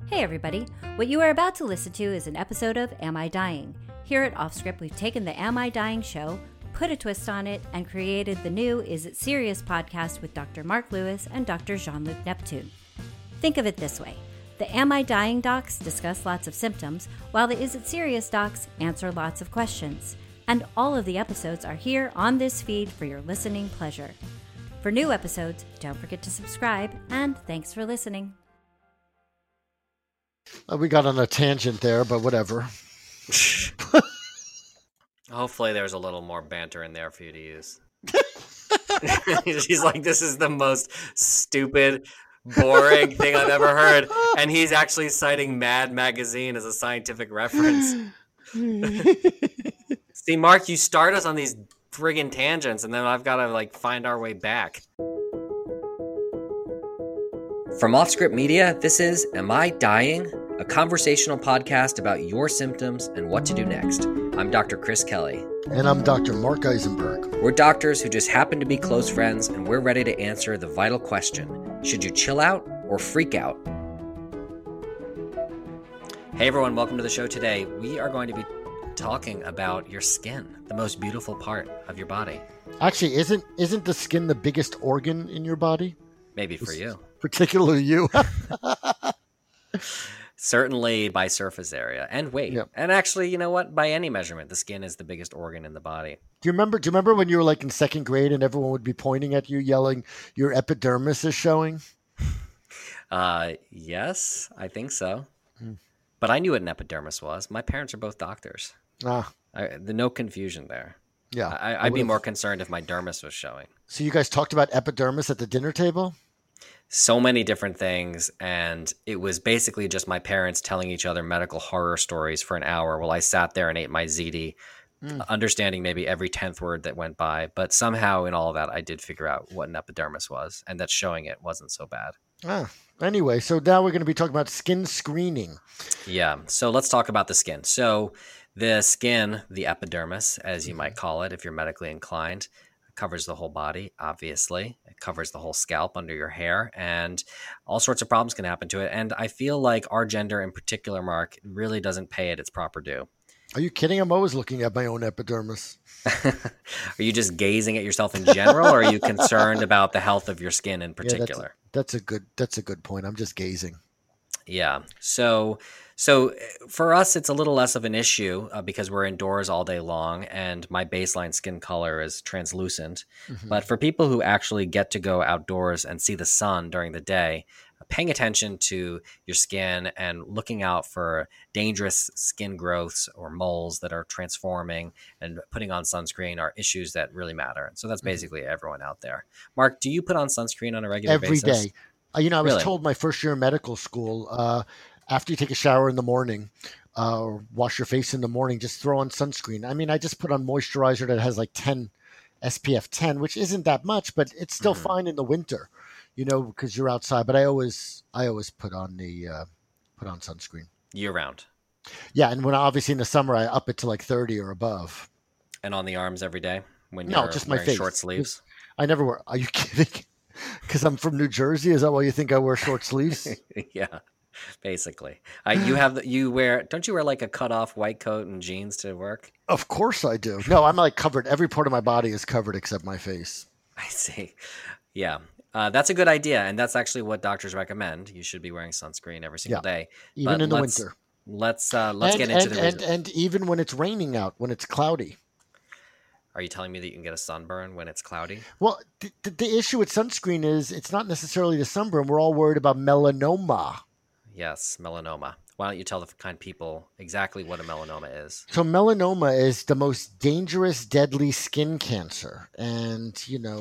Hey everybody, what you are about to listen to is an episode of Am I Dying? Here at Offscript, we've taken the Am I Dying show, put a twist on it, and created the new Is It Serious podcast with Dr. Mark Lewis and Dr. Jean-Luc Neptune. Think of it this way. The Am I Dying docs discuss lots of symptoms, while the Is It Serious docs answer lots of questions. And all of the episodes are here on this feed for your listening pleasure. For new episodes, don't forget to subscribe, and thanks for listening. We got on a tangent there, but whatever. Hopefully there's a little more banter in there for you to use. She's like, this is the most stupid, boring thing I've ever heard. And he's actually citing Mad Magazine as a scientific reference. See, Mark, you start us on these friggin' tangents, and then I've got to find our way back. From Offscript Media, this is Am I Dying? A conversational podcast about your symptoms and what to do next. I'm Dr. Chris Kelly. And I'm Dr. Mark Eisenberg. We're doctors who just happen to be close friends, and we're ready to answer the vital question: should you chill out or freak out? Hey everyone, welcome to the show today. We are going to be talking about your skin, the most beautiful part of your body. Actually, isn't the skin the biggest organ in your body? Maybe for you. Particularly you. Certainly by surface area and weight. Yep. And actually, you know what? By any measurement, the skin is the biggest organ in the body. Do you remember when you were in second grade and everyone would be pointing at you, yelling, "Your epidermis is showing"? Yes, I think so. But I knew what an epidermis was. My parents are both doctors. No confusion there. Yeah, I'd be more concerned if my dermis was showing. So you guys talked about epidermis at the dinner table? So many different things, and it was basically just my parents telling each other medical horror stories for an hour while I sat there and ate my ziti, understanding maybe every 10th word that went by. But somehow in all of that, I did figure out what an epidermis was, and that showing it wasn't so bad. Anyway, so now we're going to be talking about skin screening. Yeah, so let's talk about the skin. So the skin, the epidermis, as you might call it if you're medically inclined, covers the whole body, obviously. It covers the whole scalp under your hair, and all sorts of problems can happen to it. And I feel like our gender in particular, Mark, really doesn't pay it its proper due. Are you kidding? I'm always looking at my own epidermis. Are you just gazing at yourself in general, or are you concerned about the health of your skin in particular? Yeah, that's a good point. I'm just gazing. Yeah. So for us, it's a little less of an issue because we're indoors all day long and my baseline skin color is translucent. Mm-hmm. But for people who actually get to go outdoors and see the sun during the day, paying attention to your skin and looking out for dangerous skin growths or moles that are transforming and putting on sunscreen are issues that really matter. So that's basically everyone out there. Mark, do you put on sunscreen on a regular basis? Every day. I was told my first year in medical school, after you take a shower in the morning, or wash your face in the morning, just throw on sunscreen. I mean, I just put on moisturizer that has 10 SPF 10, which isn't that much, but it's still fine in the winter, because you're outside. But I always put on sunscreen year round. Yeah, and when obviously in the summer I up it to 30 or above. And on the arms every day when you're just my wearing face. Short sleeves. I never wear. Are you kidding? Because I'm from New Jersey. Is that why you think I wear short sleeves? Yeah, basically. Don't you wear a cut off white coat and jeans to work? Of course I do. No, I'm covered. Every part of my body is covered except my face. I see. Yeah. That's a good idea. And that's actually what doctors recommend. You should be wearing sunscreen every single day. Even in the winter. Let's get into the reason. And even when it's raining out, when it's cloudy. Are you telling me that you can get a sunburn when it's cloudy? Well, the issue with sunscreen is it's not necessarily the sunburn. We're all worried about melanoma. Yes, melanoma. Why don't you tell the kind people exactly what a melanoma is? So melanoma is the most dangerous, deadly skin cancer. And,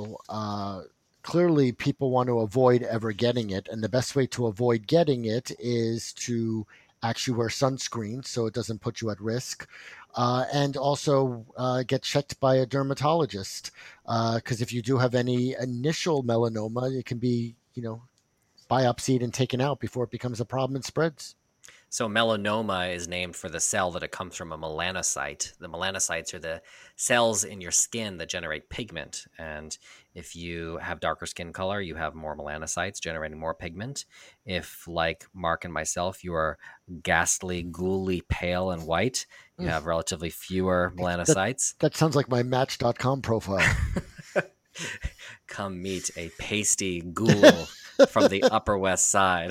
clearly people want to avoid ever getting it. And the best way to avoid getting it is to actually wear sunscreen so it doesn't put you at risk. And also get checked by a dermatologist because if you do have any initial melanoma, it can be, biopsied and taken out before it becomes a problem and spreads. So melanoma is named for the cell that it comes from, a melanocyte. The melanocytes are the cells in your skin that generate pigment. And if you have darker skin color, you have more melanocytes generating more pigment. If, like Mark and myself, you are ghastly, ghouly, pale, and white, you have relatively fewer melanocytes. That sounds like my Match.com profile. Come meet a pasty ghoul from the Upper West Side.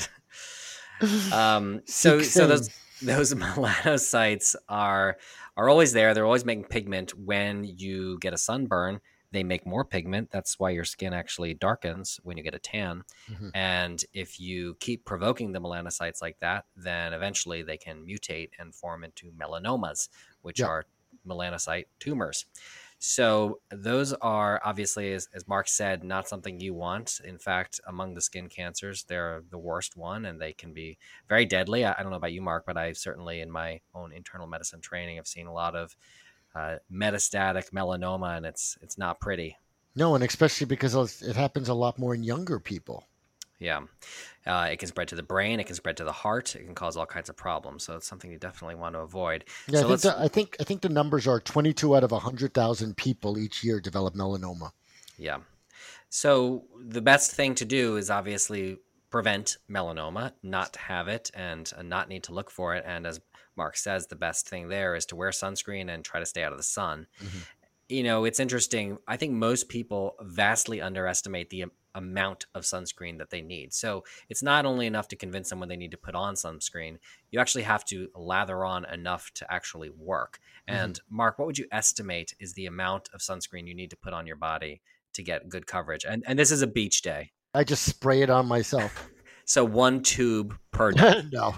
So those melanocytes are always there. They're always making pigment. When you get a sunburn, they make more pigment. That's why your skin actually darkens when you get a tan. Mm-hmm. And if you keep provoking the melanocytes like that, then eventually they can mutate and form into melanomas, which are melanocyte tumors. So those are obviously, as Mark said, not something you want. In fact, among the skin cancers, they're the worst one, and they can be very deadly. I don't know about you, Mark, but I certainly, in my own internal medicine training, have seen a lot of metastatic melanoma, and it's not pretty. No, and especially because it happens a lot more in younger people. Yeah. It can spread to the brain. It can spread to the heart. It can cause all kinds of problems. So it's something you definitely want to avoid. Yeah, so I think the numbers are 22 out of 100,000 people each year develop melanoma. Yeah. So the best thing to do is obviously prevent melanoma, not have it, and not need to look for it. And as Mark says, the best thing there is to wear sunscreen and try to stay out of the sun. Mm-hmm. You know, it's interesting. I think most people vastly underestimate the amount of sunscreen that they need. So it's not only enough to convince them when they need to put on sunscreen, you actually have to lather on enough to actually work. And Mark, what would you estimate is the amount of sunscreen you need to put on your body to get good coverage? And this is a beach day. I just spray it on myself. So 1 tube per day. No.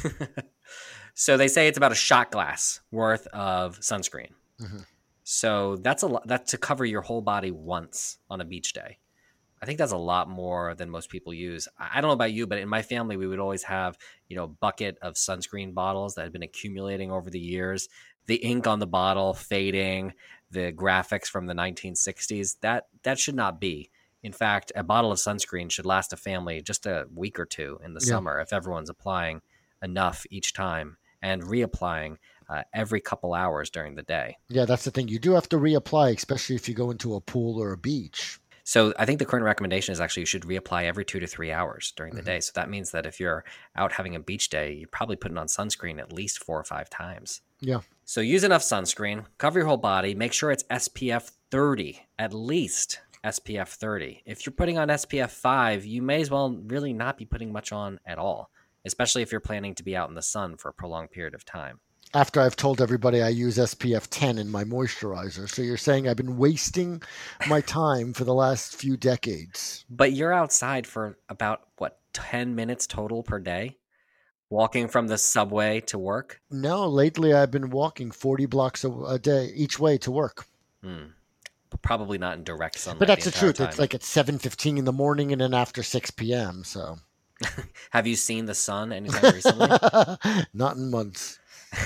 So they say it's about a shot glass worth of sunscreen. Mm-hmm. So that's a lot. That's to cover your whole body once on a beach day. I think that's a lot more than most people use. I don't know about you, but in my family, we would always have, a bucket of sunscreen bottles that had been accumulating over the years. The ink on the bottle fading, the graphics from the 1960s. That should not be. In fact, a bottle of sunscreen should last a family just a week or two in the summer if everyone's applying enough each time and reapplying every couple hours during the day. Yeah, that's the thing. You do have to reapply, especially if you go into a pool or a beach. So I think the current recommendation is actually you should reapply every 2 to 3 hours during the day. So that means that if you're out having a beach day, you're probably putting on sunscreen at least 4 or 5 times. Yeah. So use enough sunscreen, cover your whole body, make sure it's SPF 30, at least SPF 30. If you're putting on SPF 5, you may as well really not be putting much on at all, especially if you're planning to be out in the sun for a prolonged period of time. After I've told everybody I use SPF 10 in my moisturizer. So you're saying I've been wasting my time for the last few decades. But you're outside for about, 10 minutes total per day? Walking from the subway to work? No, lately I've been walking 40 blocks a day each way to work. Probably not in direct sunlight. But that's the truth. Time. It's like at 7:15 in the morning and then after 6 p.m. So, have you seen the sun anytime recently? Not in months.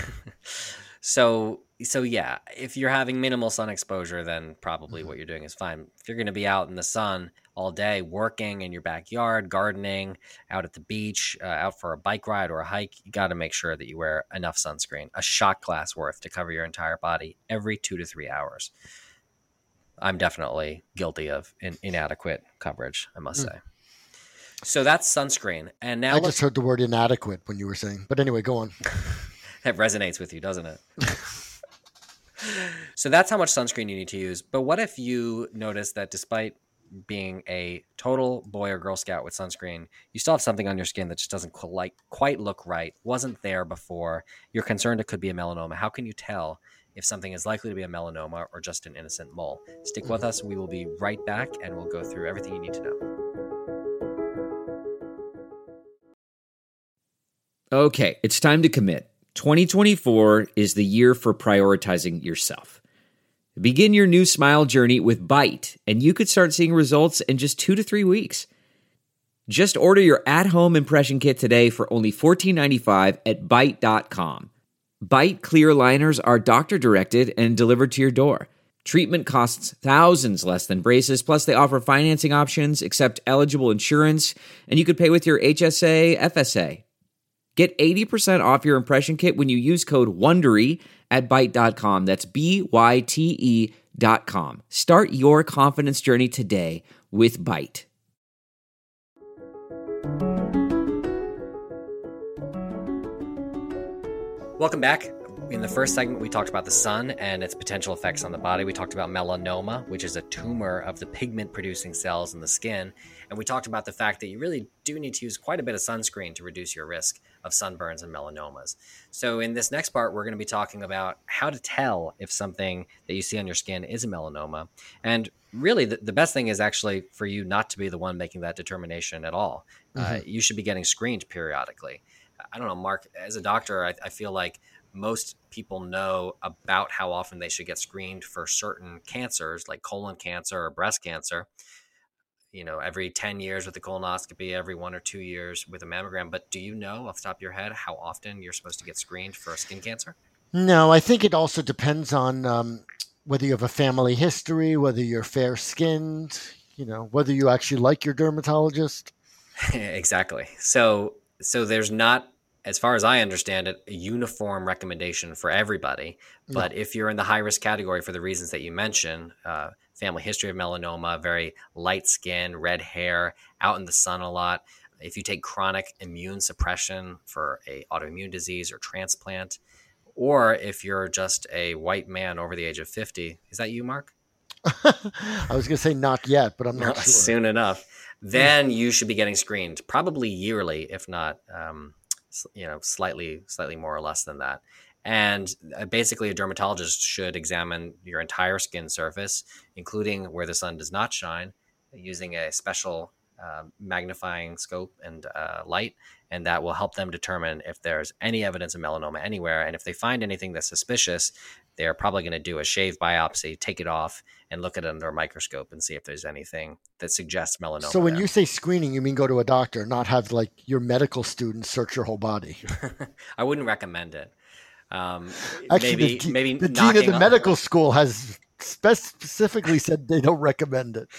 So yeah, if you're having minimal sun exposure, then probably what you're doing is fine. If you're going to be out in the sun all day, working in your backyard, gardening, out at the beach, out for a bike ride or a hike, you got to make sure that you wear enough sunscreen, a shot glass worth to cover your entire body every 2 to 3 hours. I'm definitely guilty of inadequate coverage, I must say. So that's sunscreen. And now I just heard the word inadequate when you were saying. But anyway, go on. That resonates with you, doesn't it? So that's how much sunscreen you need to use. But what if you notice that despite being a total boy or Girl Scout with sunscreen, you still have something on your skin that just doesn't quite look right, wasn't there before, you're concerned it could be a melanoma. How can you tell if something is likely to be a melanoma or just an innocent mole? Stick with us. We will be right back, and we'll go through everything you need to know. Okay, it's time to commit. 2024 is the year for prioritizing yourself. Begin your new smile journey with Byte, and you could start seeing results in just 2 to 3 weeks. Just order your at-home impression kit today for only $14.95 at Byte.com. Byte clear liners are doctor-directed and delivered to your door. Treatment costs thousands less than braces, plus they offer financing options, accept eligible insurance, and you could pay with your HSA, FSA. Get 80% off your impression kit when you use code WONDERY at Byte.com. That's BYTE.com. Start your confidence journey today with Byte. Welcome back. In the first segment, we talked about the sun and its potential effects on the body. We talked about melanoma, which is a tumor of the pigment-producing cells in the skin. And we talked about the fact that you really do need to use quite a bit of sunscreen to reduce your risk of sunburns and melanomas. So in this next part, we're going to be talking about how to tell if something that you see on your skin is a melanoma. And really, the best thing is actually for you not to be the one making that determination at all. You should be getting screened periodically. I don't know, Mark, as a doctor, I feel like most people know about how often they should get screened for certain cancers like colon cancer or breast cancer, every 10 years with a colonoscopy, every 1 or 2 years with a mammogram. But do you know off the top of your head how often you're supposed to get screened for skin cancer? No, I think it also depends on whether you have a family history, whether you're fair-skinned, whether you actually like your dermatologist. Exactly. So there's not, as far as I understand it, a uniform recommendation for everybody. But if you're in the high-risk category for the reasons that you mentioned, family history of melanoma, very light skin, red hair, out in the sun a lot, if you take chronic immune suppression for a autoimmune disease or transplant, or if you're just a white man over the age of 50, is that you, Mark? I was going to say not yet, but I'm not sure. Soon enough. Then you should be getting screened, probably yearly, if not slightly more or less than that. And basically a dermatologist should examine your entire skin surface, including where the sun does not shine, using a special magnifying scope and light, and that will help them determine if there's any evidence of melanoma anywhere. And if they find anything that's suspicious, they're probably going to do a shave biopsy, take it off, and look at it under a microscope and see if there's anything that suggests melanoma. So when you say screening, you mean go to a doctor, not have like your medical students search your whole body? I wouldn't recommend it. Actually, maybe the dean of the medical school has specifically said they don't recommend it.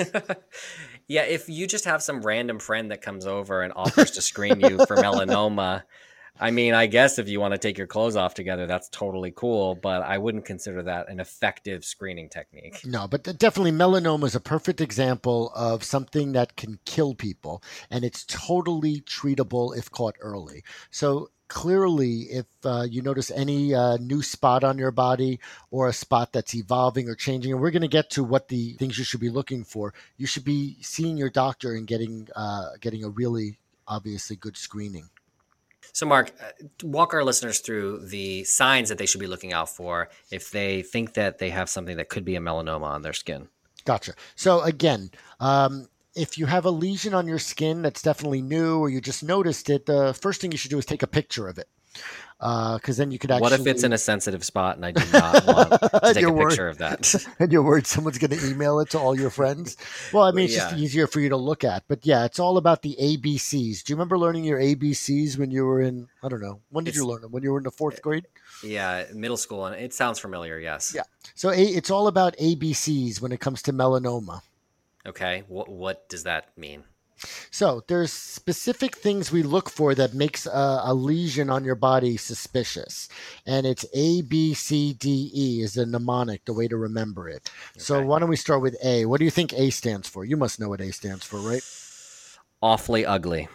Yeah, if you just have some random friend that comes over and offers to screen you for melanoma, I mean, I guess if you want to take your clothes off together, that's totally cool, but I wouldn't consider that an effective screening technique. No, but definitely melanoma is a perfect example of something that can kill people, and it's totally treatable if caught early. So clearly, if you notice any new spot on your body or a spot that's evolving or changing, and we're going to get to what the things you should be looking for, you should be seeing your doctor and getting a really obviously good screening. So, Mark, walk our listeners through the signs that they should be looking out for if they think that they have something that could be a melanoma on their skin. Gotcha. So again, if you have a lesion on your skin that's definitely new or you just noticed it, the first thing you should do is take a picture of it. Because then you could actually... What if it's in a sensitive spot and I do not want to take a picture of that? And you're worried someone's going to email it to all your friends? Well, I mean, it's just easier for you to look at. But yeah, it's all about the ABCs. Do you remember learning your ABCs when you were in, I don't know, when did you learn them? When you were in the 4th grade? Yeah, middle school. And it sounds familiar, yes. Yeah. So it's all about ABCs when it comes to melanoma. Okay. What does that mean? So there's specific things we look for that makes a lesion on your body suspicious. And it's A, B, C, D, E is the mnemonic, the way to remember it. Okay. So why don't we start with A? What do you think A stands for? You must know what A stands for, right? Awfully ugly.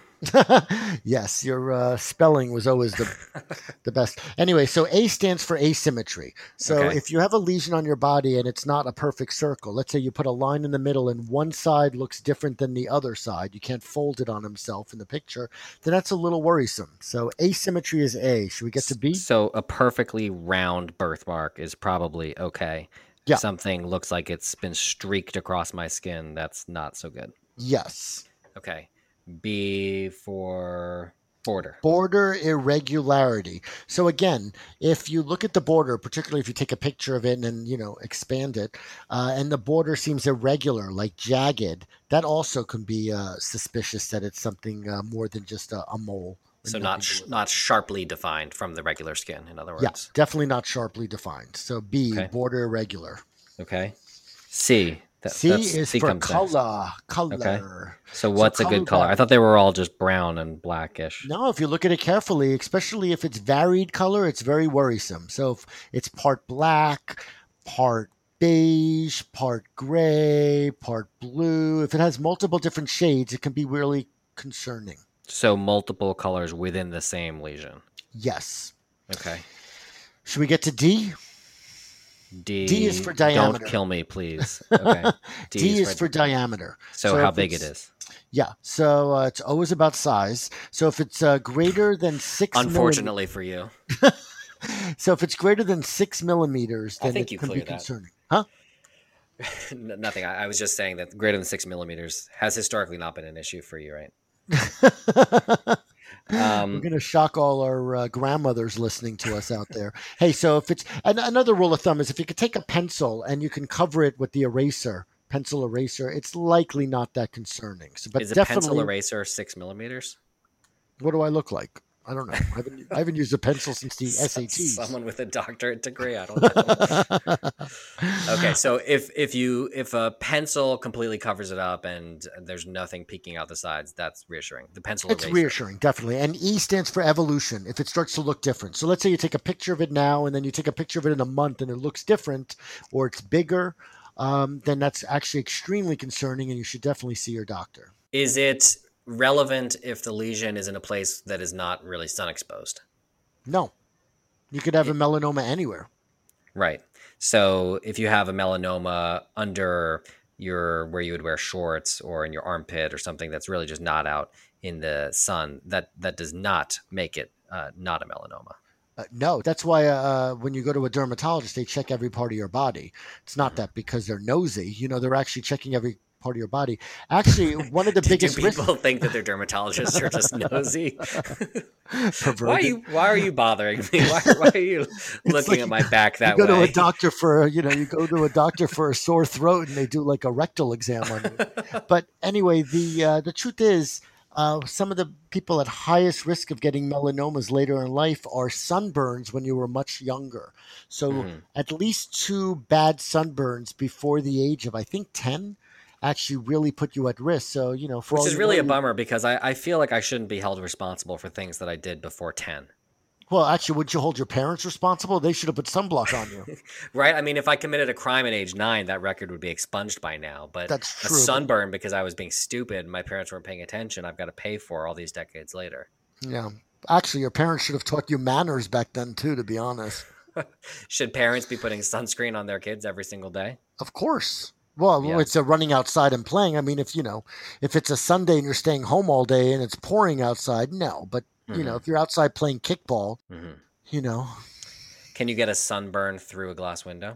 Yes, your spelling was always the best. Anyway, so A stands for asymmetry. So if you have a lesion on your body and it's not a perfect circle, let's say you put a line in the middle and one side looks different than the other side, you can't fold it on himself in the picture, then that's a little worrisome. So asymmetry is A. Should we get to B? So a perfectly round birthmark is probably okay. Yeah. Something looks like it's been streaked across my skin, that's not so good. Yes. Okay. B for border. Border irregularity. So again, if you look at the border, particularly if you take a picture of it and expand it, and the border seems irregular, like jagged, that also can be suspicious that it's something more than just a mole. So not sharply defined from the regular skin, in other words. Yeah, definitely not sharply defined. So B, border irregular. Okay. C, C is for color. Okay. So what's a good color? I thought they were all just brown and blackish. No, if you look at it carefully, especially if it's varied color, it's very worrisome. So if it's part black, part beige, part gray, part blue, if it has multiple different shades, it can be really concerning. So multiple colors within the same lesion. Yes. Okay. Should we get to D? D is for diameter. Don't kill me, please. Okay. D is for diameter. So how big it is? Yeah. So it's always about size. So if it's greater than 6 Unfortunately for you. So if it's greater than 6 millimeters, then it can be concerning. Huh? Nothing. I was just saying that greater than 6 millimeters has historically not been an issue for you, right? We're going to shock all our grandmothers listening to us out there. Hey, so if it's another rule of thumb is if you could take a pencil and you can cover it with the pencil eraser, it's likely not that concerning. So, but is a pencil eraser 6 millimeters? What do I look like? I don't know. I haven't used a pencil since the SATs. Someone with a doctorate degree. I don't know. Okay, so if a pencil completely covers it up and there's nothing peeking out the sides, that's reassuring. The pencil it's reassuring, definitely. And E stands for evolution. If it starts to look different, so let's say you take a picture of it now, and then you take a picture of it in a month, and it looks different, or it's bigger, then that's actually extremely concerning, and you should definitely see your doctor. Is it relevant if the lesion is in a place that is not really sun exposed? No. You could have a melanoma anywhere. Right. So if you have a melanoma under where you would wear shorts or in your armpit or something that's really just not out in the sun, that does not make it not a melanoma. No, that's why when you go to a dermatologist, they check every part of your body. It's not that because they're nosy. They're actually checking every part of your body. Actually, one of the biggest risks. Do people think that their dermatologists are just nosy? Why are you bothering me? Why are you looking at my back that way? You go to a doctor for a sore throat and they do like a rectal exam on you. But anyway, the truth is, some of the people at highest risk of getting melanomas later in life are sunburns when you were much younger. So at least 2 bad sunburns before the age of, I think, 10 actually really put you at risk. So, which is really a bummer because I feel like I shouldn't be held responsible for things that I did before 10. Well, actually, wouldn't you hold your parents responsible? They should have put sunblock on you. Right? I mean, if I committed a crime at age 9, that record would be expunged by now. But that's true. A sunburn because I was being stupid and my parents weren't paying attention, I've got to pay for all these decades later. Yeah. Actually, your parents should have taught you manners back then, too, to be honest. Should parents be putting sunscreen on their kids every single day? Of course. Well, it's a running outside and playing. I mean, if it's a Sunday and you're staying home all day and it's pouring outside, no. But, if you're outside playing kickball, Can you get a sunburn through a glass window?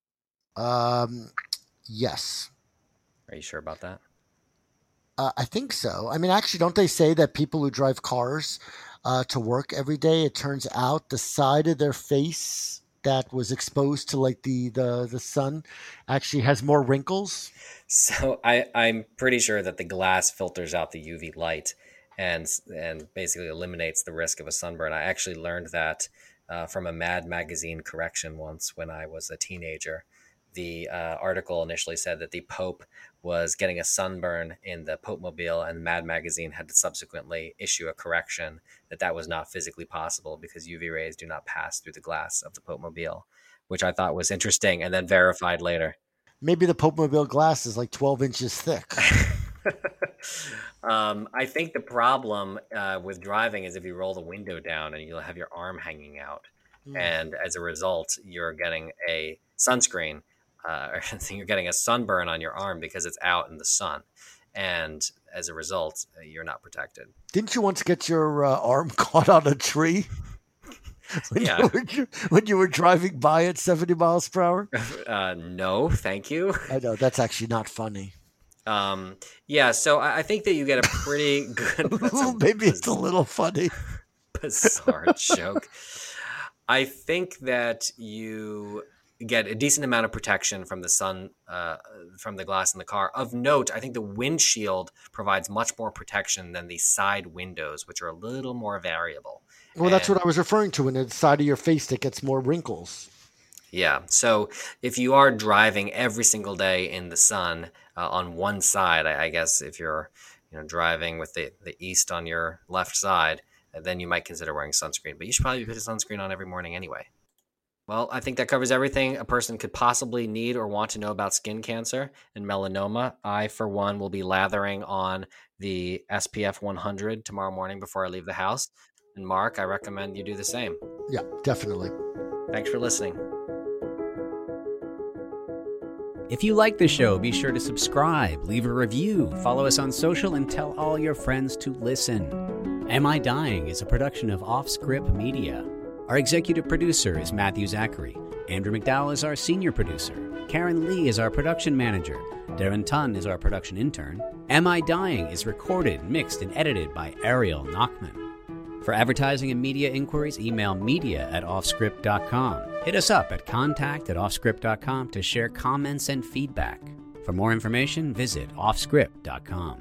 Yes. Are you sure about that? I think so. I mean, actually, don't they say that people who drive cars to work every day, it turns out the side of their face that was exposed to like the sun actually has more wrinkles? So I'm pretty sure that the glass filters out the UV light and basically eliminates the risk of a sunburn. I actually learned that from a Mad Magazine correction once when I was a teenager. The article initially said that the Pope was getting a sunburn in the Pope Mobile, and Mad Magazine had to subsequently issue a correction that was not physically possible because UV rays do not pass through the glass of the Pope Mobile, which I thought was interesting and then verified later. Maybe the Pope Mobile glass is like 12 inches thick. I think the problem with driving is if you roll the window down and you'll have your arm hanging out. And as a result, you're getting a sunscreen. You're getting a sunburn on your arm because it's out in the sun. And as a result, you're not protected. Didn't you once get your arm caught on a tree? When you were driving by at 70 miles per hour? No, thank you. I know, that's actually not funny. So I think that you get a pretty good... Maybe it's a little funny. Bizarre joke. I think that you get a decent amount of protection from the sun, from the glass in the car. Of note, I think the windshield provides much more protection than the side windows, which are a little more variable. Well, that's what I was referring to, in the side of your face that gets more wrinkles. Yeah. So if you are driving every single day in the sun on one side, I guess if you're driving with the east on your left side, then you might consider wearing sunscreen. But you should probably put a sunscreen on every morning anyway. Well, I think that covers everything a person could possibly need or want to know about skin cancer and melanoma. I, for one, will be lathering on the SPF 100 tomorrow morning before I leave the house. And Mark, I recommend you do the same. Yeah, definitely. Thanks for listening. If you like the show, be sure to subscribe, leave a review, follow us on social, and tell all your friends to listen. Am I Dying is a production of Offscript Media. Our executive producer is Matthew Zachary. Andrew McDowell is our senior producer. Karen Lee is our production manager. Darren Tunn is our production intern. Am I Dying is recorded, mixed, and edited by Ariel Nachman. For advertising and media inquiries, email media@offscript.com. Hit us up at contact@offscript.com to share comments and feedback. For more information, visit offscript.com.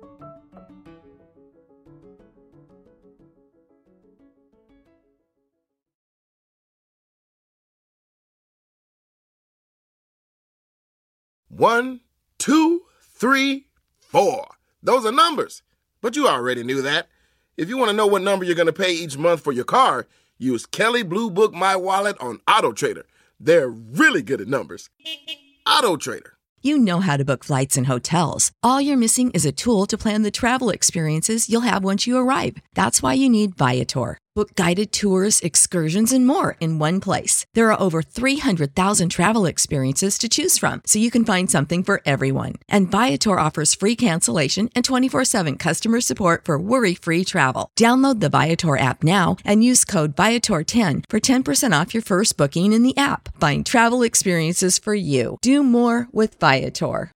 One, 2, 3, 4. Those are numbers, but you already knew that. If you want to know what number you're going to pay each month for your car, use Kelley Blue Book My Wallet on AutoTrader. They're really good at numbers. AutoTrader. You know how to book flights and hotels. All you're missing is a tool to plan the travel experiences you'll have once you arrive. That's why you need Viator. Book guided tours, excursions, and more in one place. There are over 300,000 travel experiences to choose from, so you can find something for everyone. And Viator offers free cancellation and 24/7 customer support for worry-free travel. Download the Viator app now and use code Viator10 for 10% off your first booking in the app. Find travel experiences for you. Do more with Viator.